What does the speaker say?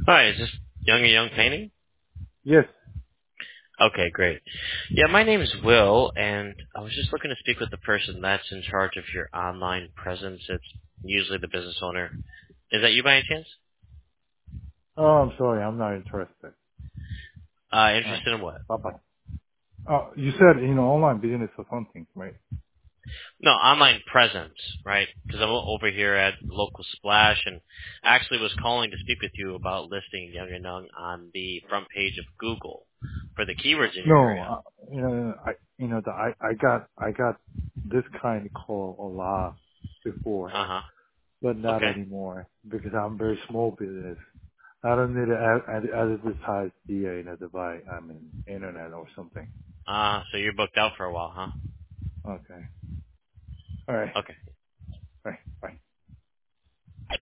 Hi, is this Young and Young Painting? Yes. Okay, great. Yeah, my name is Will, and I was just looking to speak with the person that's in charge of your online presence. It's usually the business owner. Is that you by any chance? Oh, I'm sorry. I'm not interested. All right. Interested in what? Bye-bye. Oh, you said, online business or something, right? No, online presence, right? Because I'm over here at Local Splash, and actually was calling to speak with you about listing Young and Young on the front page of Google for the keywords in your No, area. I got this kind of call a lot before, Uh-huh. but not Okay. anymore because I'm very small business. I don't need to advertise by, internet or something. So you're booked out for a while, huh? Okay. All right. Okay.